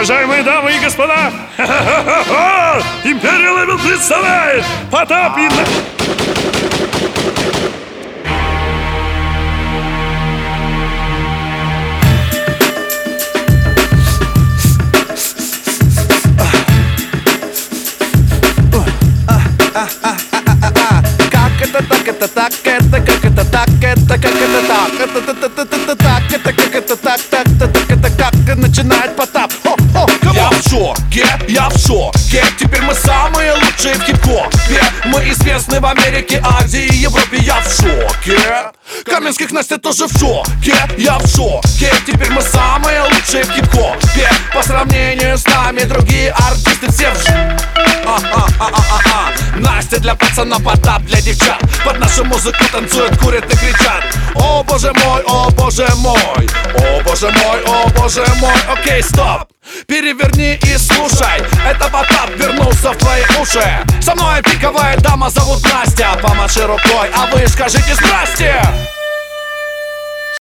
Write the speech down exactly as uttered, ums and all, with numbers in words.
Уважаемые дамы и господа, Империя Лейбл представляет Потап и... Как это так, это так, это как это так, это как это так, это это так, это как это так, так, так, это как начинает Потап. Я в шоке, я в шоке. Теперь мы самые лучшие в хип-хопе. Мы известны в Америке, Азии и Европе. Я в шоке. Каменских Настя тоже в шоке. Я в шоке. Теперь мы самые лучшие в хип-хопе. По сравнению с нами другие артисты все в шоке. Настя для пацана, Потап для девчат. Под нашу музыку танцуют, курят и кричат. О боже мой, о боже мой, о боже мой, о боже мой. Окей, стоп, переверни и слушай. Это Потап вернулся в твои уши. Со мной пиковая дама, зовут Настя. Помаши рукой, а вы скажите здрасте.